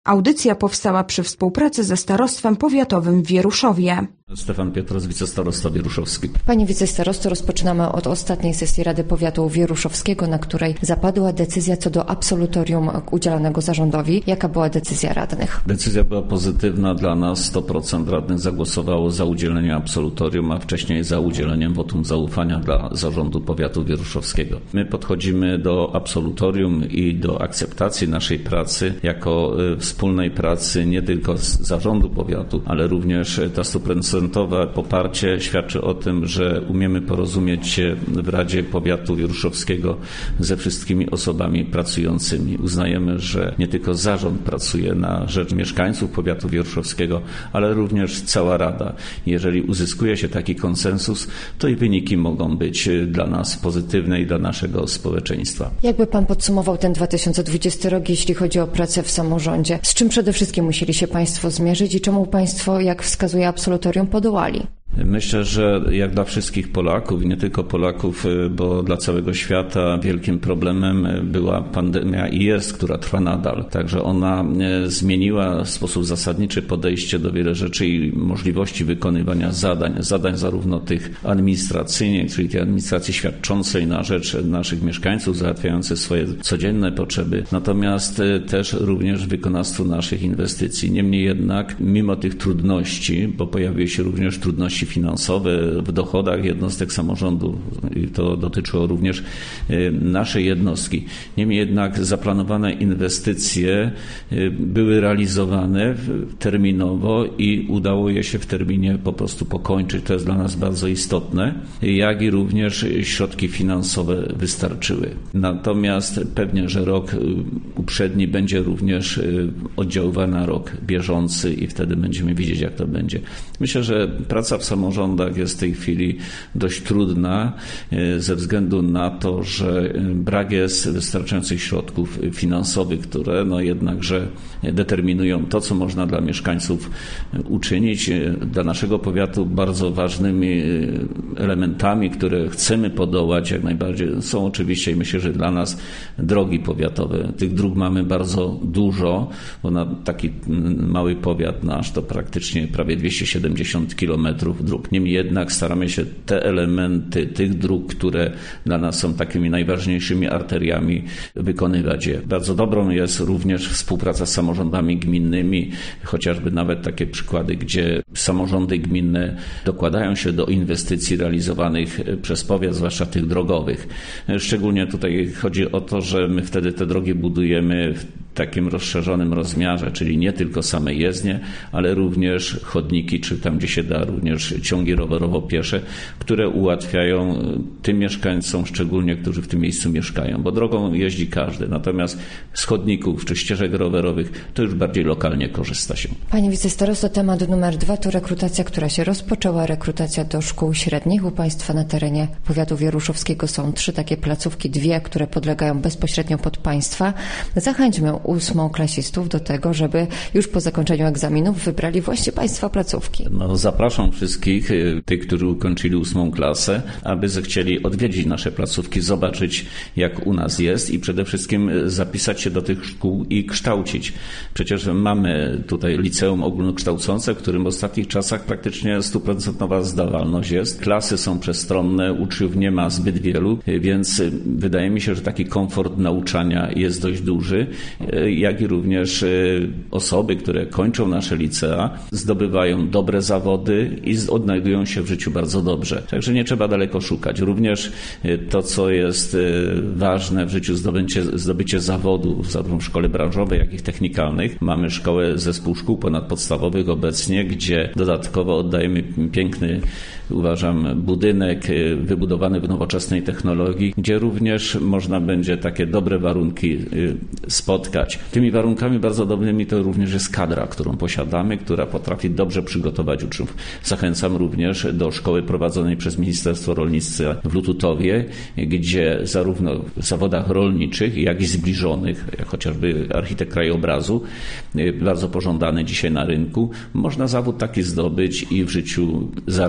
Audycja powstała przy współpracy ze Starostwem Powiatowym w Wieruszowie. Stefan Piotros, wicestarosta wieruszowski. Panie wicestarosto, rozpoczynamy od ostatniej sesji Rady Powiatu Wieruszowskiego, na której zapadła decyzja co do absolutorium udzielanego zarządowi. Jaka była decyzja radnych? Decyzja była pozytywna dla nas. 100% radnych zagłosowało za udzieleniem absolutorium, a wcześniej za udzieleniem wotum zaufania dla zarządu powiatu wieruszowskiego. My podchodzimy do absolutorium i do akceptacji naszej pracy jako wspólnej pracy nie tylko z zarządu powiatu, ale również ta 100% poparcie świadczy o tym, że umiemy porozumieć się w Radzie Powiatu Wieruszowskiego ze wszystkimi osobami pracującymi. Uznajemy, że nie tylko zarząd pracuje na rzecz mieszkańców powiatu wieruszowskiego, ale również cała Rada. Jeżeli uzyskuje się taki konsensus, to i wyniki mogą być dla nas pozytywne i dla naszego społeczeństwa. Jakby pan podsumował ten 2020 rok, jeśli chodzi o pracę w samorządzie? Z czym przede wszystkim musieli się państwo zmierzyć i czemu państwo, jak wskazuje absolutorium, podołali? Myślę, że jak dla wszystkich Polaków i nie tylko Polaków, bo dla całego świata wielkim problemem była pandemia i jest, która trwa nadal. Także ona zmieniła w sposób zasadniczy podejście do wielu rzeczy i możliwości wykonywania zadań zarówno tych administracyjnych, czyli tej administracji świadczącej na rzecz naszych mieszkańców, załatwiającej swoje codzienne potrzeby, natomiast też również w wykonawstwu naszych inwestycji. Niemniej jednak, mimo tych trudności, bo pojawiły się również trudności finansowe w dochodach jednostek samorządu i to dotyczyło również naszej jednostki. Niemniej jednak zaplanowane inwestycje były realizowane terminowo i udało je się w terminie po prostu pokończyć. To jest dla nas bardzo istotne, jak i również środki finansowe wystarczyły. Natomiast pewnie, że rok uprzedni będzie również oddziaływany na rok bieżący i wtedy będziemy widzieć, jak to będzie. Myślę, że praca w samorządach jest w tej chwili dość trudna ze względu na to, że brak jest wystarczających środków finansowych, które jednakże determinują to, co można dla mieszkańców uczynić. Dla naszego powiatu bardzo ważnymi elementami, które chcemy podołać jak najbardziej, są oczywiście i myślę, że dla nas drogi powiatowe. Tych dróg mamy bardzo dużo, bo na taki mały powiat nasz to praktycznie prawie 270 kilometrów dróg. Niemniej jednak staramy się te elementy tych dróg, które dla nas są takimi najważniejszymi arteriami, wykonywać je. Bardzo dobrą jest również współpraca z samorządami gminnymi, chociażby nawet takie przykłady, gdzie samorządy gminne dokładają się do inwestycji realizowanych przez powiat, zwłaszcza tych drogowych. Szczególnie tutaj chodzi o to, że my wtedy te drogi budujemy w takim rozszerzonym rozmiarze, czyli nie tylko same jezdnie, ale również chodniki, czy tam, gdzie się da, również ciągi rowerowo-piesze, które ułatwiają tym mieszkańcom, szczególnie którzy w tym miejscu mieszkają, bo drogą jeździ każdy, natomiast z chodników czy ścieżek rowerowych to już bardziej lokalnie korzysta się. Panie wicestarosto, temat numer 2 to rekrutacja, która się rozpoczęła, rekrutacja do szkół średnich. U państwa na terenie powiatu wieruszowskiego są 3 takie placówki, 2, które podlegają bezpośrednio pod państwa. Zachęćmy 8-klasistów do tego, żeby już po zakończeniu egzaminów wybrali właśnie państwa placówki. Zapraszam wszystkich, tych, którzy ukończyli 8 klasę, aby zechcieli odwiedzić nasze placówki, zobaczyć, jak u nas jest i przede wszystkim zapisać się do tych szkół i kształcić. Przecież mamy tutaj liceum ogólnokształcące, w którym w ostatnich czasach praktycznie 100% zdawalność jest. Klasy są przestronne, uczniów nie ma zbyt wielu, więc wydaje mi się, że taki komfort nauczania jest dość duży, jak i również osoby, które kończą nasze licea, zdobywają dobre zawody i odnajdują się w życiu bardzo dobrze. Także nie trzeba daleko szukać. Również to, co jest ważne w życiu, zdobycie zawodu zarówno w szkole branżowej, jak i technikalnych. Mamy szkołę, zespół szkół ponadpodstawowych obecnie, gdzie dodatkowo oddajemy piękny, uważam, budynek wybudowany w nowoczesnej technologii, gdzie również można będzie takie dobre warunki spotkać. Tymi warunkami bardzo dobrymi to również jest kadra, którą posiadamy, która potrafi dobrze przygotować uczniów. Zachęcam również do szkoły prowadzonej przez Ministerstwo Rolnictwa w Lututowie, gdzie zarówno w zawodach rolniczych, jak i zbliżonych, jak chociażby architekt krajobrazu, bardzo pożądany dzisiaj na rynku, można zawód taki zdobyć i w życiu zarabiać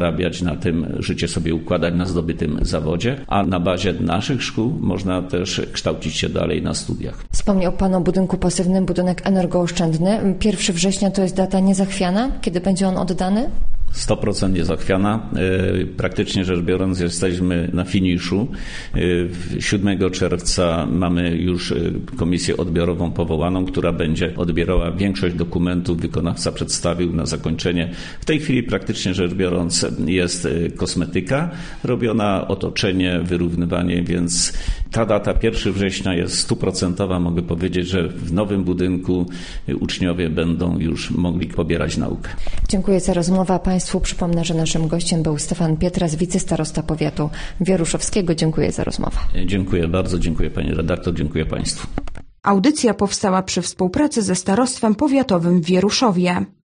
na tym życie sobie układać na zdobytym zawodzie, a na bazie naszych szkół można też kształcić się dalej na studiach. Wspomniał Pan o budynku pasywnym, budynek energooszczędny. 1 września to jest data niezachwiana? Kiedy będzie on oddany? 100% niezachwiana. Praktycznie rzecz biorąc jesteśmy na finiszu. 7 czerwca mamy już komisję odbiorową powołaną, która będzie odbierała większość dokumentów. Wykonawca przedstawił na zakończenie. W tej chwili praktycznie rzecz biorąc jest kosmetyka robiona, otoczenie, wyrównywanie, więc ta data 1 września jest 100%. Mogę powiedzieć, że w nowym budynku uczniowie będą już mogli pobierać naukę. Dziękuję za rozmowę. Państwu przypomnę, że naszym gościem był Stefan Pietras, wicestarosta powiatu wieruszowskiego. Dziękuję za rozmowę. Dziękuję bardzo, dziękuję pani redaktor, dziękuję państwu. Audycja powstała przy współpracy ze Starostwem Powiatowym w Wieruszowie.